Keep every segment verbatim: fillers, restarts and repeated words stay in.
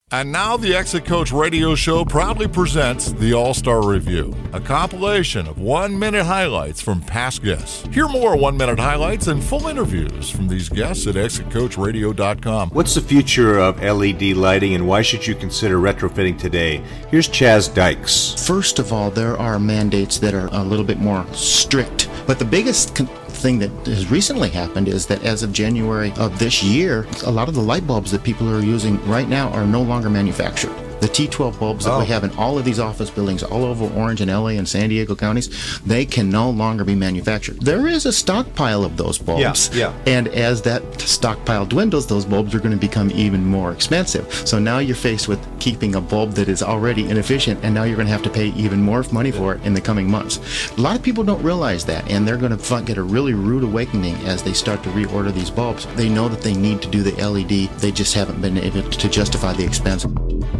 And now the Exit Coach Radio Show proudly presents the All-Star Review, a compilation of one-minute highlights from past guests. Hear more one-minute highlights and full interviews from these guests at exit coach radio dot com. What's the future of L E D lighting and why should you consider retrofitting today? Here's Chaz Dykes. First of all, there are mandates that are a little bit more strict, but the biggest con- thing that has recently happened is that as of January of this year, a lot of the light bulbs that people are using right now are no longer manufactured. The T twelve bulbs that oh. we have in all of these office buildings all over Orange and L A and San Diego counties, they can no longer be manufactured. There is a stockpile of those bulbs. Yeah, yeah. And as that stockpile dwindles, those bulbs are going to become even more expensive. So now you're faced with keeping a bulb that is already inefficient, and now you're going to have to pay even more money for it in the coming months. A lot of people don't realize that, and they're going to get a really rude awakening as they start to reorder these bulbs. They know that they need to do the L E D. They just haven't been able to justify the expense.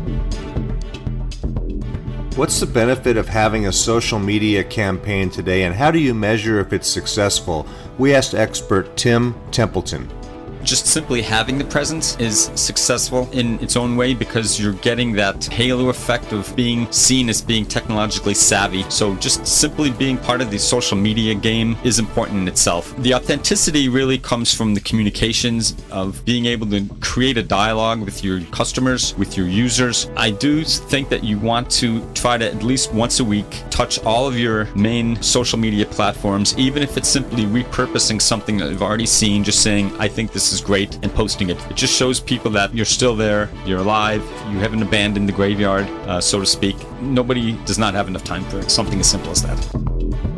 What's the benefit of having a social media campaign today, and how do you measure if it's successful? We asked expert Tim Templeton. Just simply having the presence is successful in its own way because you're getting that halo effect of being seen as being technologically savvy. So just simply being part of the social media game is important in itself. The authenticity really comes from the communications of being able to create a dialogue with your customers, with your users. I do think that you want to try to at least once a week touch all of your main social media platforms, even if it's simply repurposing something that you've already seen, just saying, I think this is great, and posting it. It just shows people that you're still there, you're alive, you haven't abandoned the graveyard, uh, so to speak. Nobody does not have enough time for something as simple as that.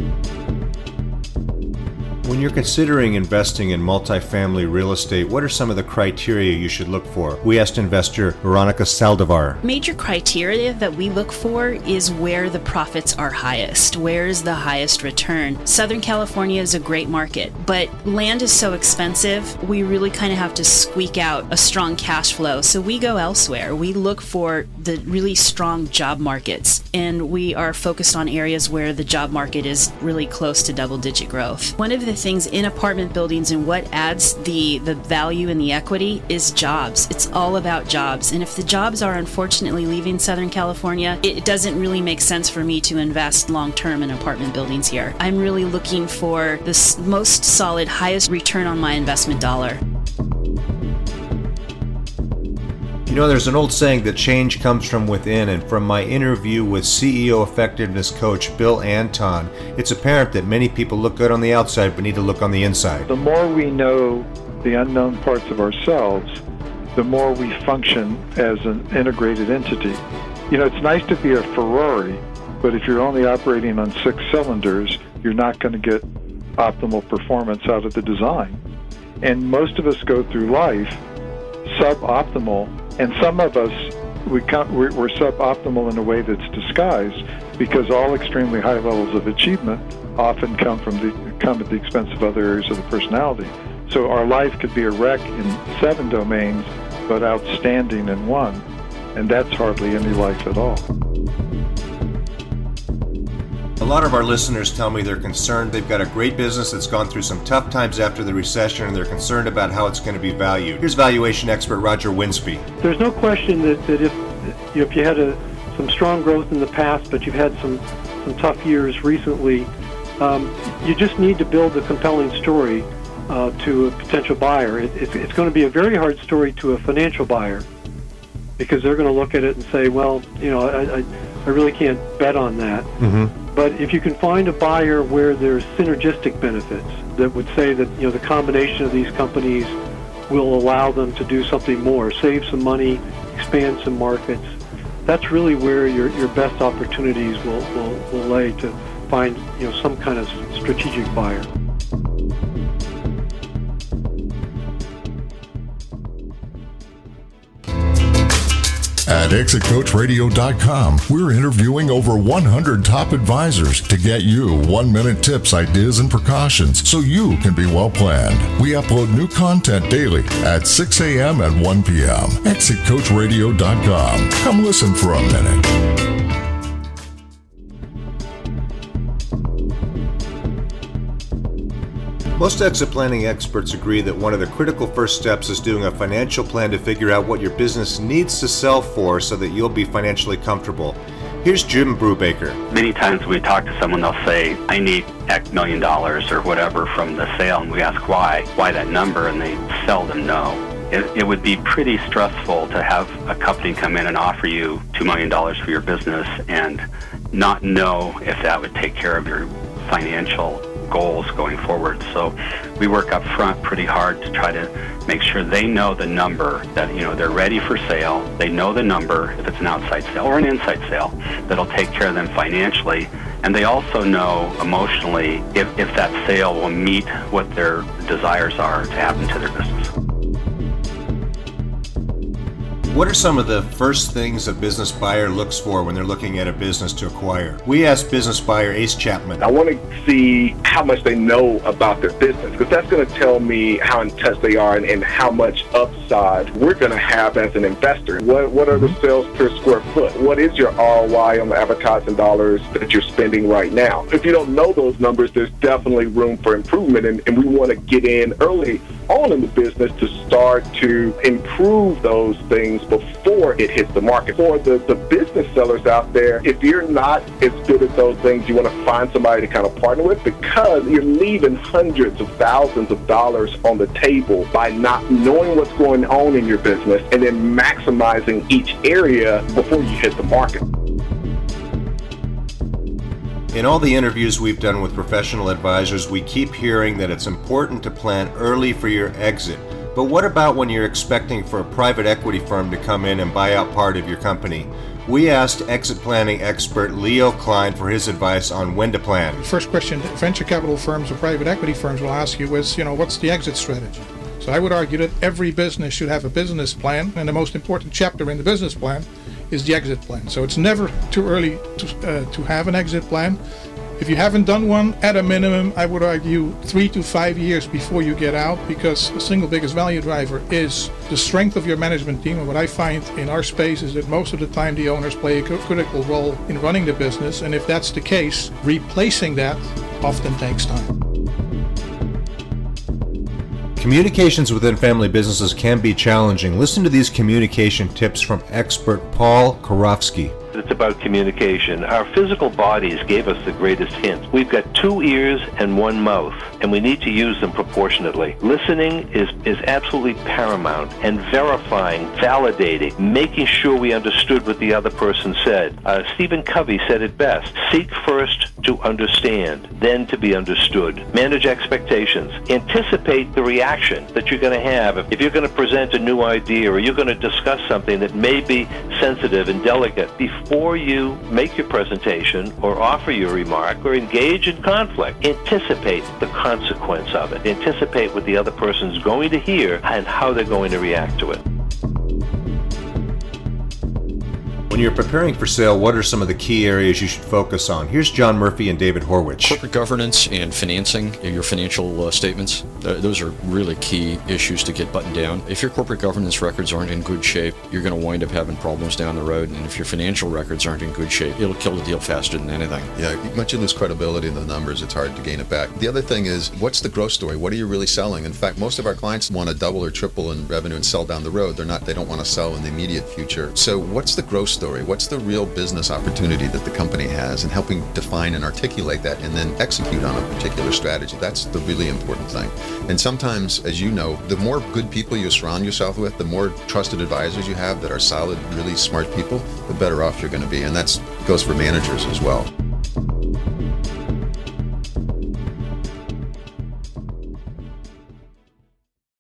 When you're considering investing in multifamily real estate, what are some of the criteria you should look for? We asked investor Veronica Saldivar. Major criteria that we look for is where the profits are highest. Where is the highest return? Southern California is a great market, but land is so expensive, we really kind of have to squeak out a strong cash flow. So we go elsewhere. We look for the really strong job markets, and we are focused on areas where the job market is really close to double-digit growth. One of the things in apartment buildings and what adds the the value and the equity is jobs. It's all about jobs, and if the jobs are unfortunately leaving Southern California, it doesn't really make sense for me to invest long-term in apartment buildings here. I'm really looking for the most solid, highest return on my investment dollar. You know, there's an old saying that change comes from within, and from my interview with C E O effectiveness coach Bill Anton, it's apparent that many people look good on the outside but need to look on the inside. The more we know the unknown parts of ourselves, the more we function as an integrated entity. You know, it's nice to be a Ferrari, but if you're only operating on six cylinders, you're not going to get optimal performance out of the design. And most of us go through life suboptimal. And some of us, we come, we're, we're suboptimal in a way that's disguised because all extremely high levels of achievement often come from the come at the expense of other areas of the personality. So our life could be a wreck in seven domains, but outstanding in one, and that's hardly any life at all. A lot of our listeners tell me they're concerned. They've got a great business that's gone through some tough times after the recession, and they're concerned about how it's going to be valued. Here's valuation expert Roger Winsby. There's no question that, that if if you had a, some strong growth in the past, but you've had some, some tough years recently, um, you just need to build a compelling story uh, to a potential buyer. It, it, it's going to be a very hard story to a financial buyer because they're going to look at it and say, well, you know, I, I, I really can't bet on that. Mm-hmm. But if you can find a buyer where there's synergistic benefits that would say that, you know, the combination of these companies will allow them to do something more, save some money, expand some markets, that's really where your, your best opportunities will, will, will lay to find, you know, some kind of strategic buyer. At exit coach radio dot com, we're interviewing over one hundred top advisors to get you one-minute tips, ideas, and precautions so you can be well-planned. We upload new content daily at six a.m. and one p.m. exit coach radio dot com. Come listen for a minute. Most exit planning experts agree that one of the critical first steps is doing a financial plan to figure out what your business needs to sell for so that you'll be financially comfortable. Here's Jim Brubaker. Many times when we talk to someone, they'll say, I need X million dollars or whatever from the sale, and we ask why, why that number, and they seldom know. It, it would be pretty stressful to have a company come in and offer you two million dollars for your business and not know if that would take care of your financial goals going forward. So we work up front pretty hard to try to make sure they know the number, that, you know, they're ready for sale. They know the number, if it's an outside sale or an inside sale, that'll take care of them financially. And they also know emotionally if, if that sale will meet what their desires are to happen to their business. What are some of the first things a business buyer looks for when they're looking at a business to acquire? We asked business buyer Ace Chapman. I want to see how much they know about their business, because that's going to tell me how in touch they are and, and how much upside we're going to have as an investor. What what are the sales per square foot? What is your R O I on the advertising dollars that you're spending right now? If you don't know those numbers, there's definitely room for improvement, and, and we want to get in early on in the business to start to improve those things before it hits the market. For the, the business sellers out there, if you're not as good at those things, you want to find somebody to kind of partner with, because you're leaving hundreds of thousands of dollars on the table by not knowing what's going on in your business and then maximizing each area before you hit the market. In all the interviews we've done with professional advisors, we keep hearing that it's important to plan early for your exit. But what about when you're expecting for a private equity firm to come in and buy out part of your company? We asked exit planning expert Leo Klein for his advice on when to plan. The first question venture capital firms or private equity firms will ask you is, you know, what's the exit strategy? So I would argue that every business should have a business plan, and the most important chapter in the business plan is the exit plan. So it's never too early to, uh, to have an exit plan. If you haven't done one, at a minimum, I would argue three to five years before you get out, because the single biggest value driver is the strength of your management team. And what I find in our space is that most of the time the owners play a critical role in running the business. And if that's the case, replacing that often takes time. Communications within family businesses can be challenging. Listen to these communication tips from expert Paul Karofsky. It's about communication. Our physical bodies gave us the greatest hint. We've got two ears and one mouth, and we need to use them proportionately. Listening is, is absolutely paramount, and verifying, validating, making sure we understood what the other person said. Uh, Stephen Covey said it best: seek first to understand, then to be understood. Manage expectations. Anticipate the reaction that you're going to have. If you're going to present a new idea or you're going to discuss something that may be sensitive and delicate, before you make your presentation or offer your remark or engage in conflict, anticipate the consequence of it. Anticipate what the other person's going to hear and how they're going to react to it. When you're preparing for sale, what are some of the key areas you should focus on? Here's John Murphy and David Horwich. Corporate governance and financing, your financial uh, statements, th- those are really key issues to get buttoned down. If your corporate governance records aren't in good shape, you're going to wind up having problems down the road. And if your financial records aren't in good shape, it'll kill the deal faster than anything. Yeah, once you lose credibility in the numbers, it's hard to gain it back. The other thing is, what's the growth story? What are you really selling? In fact, most of our clients want to double or triple in revenue and sell down the road. They're not, they don't want to sell in the immediate future. So what's the growth story? What's the real business opportunity that the company has, and helping define and articulate that and then execute on a particular strategy? That's the really important thing. And sometimes, as you know, the more good people you surround yourself with, the more trusted advisors you have that are solid, really smart people, the better off you're going to be. And that goes for managers as well.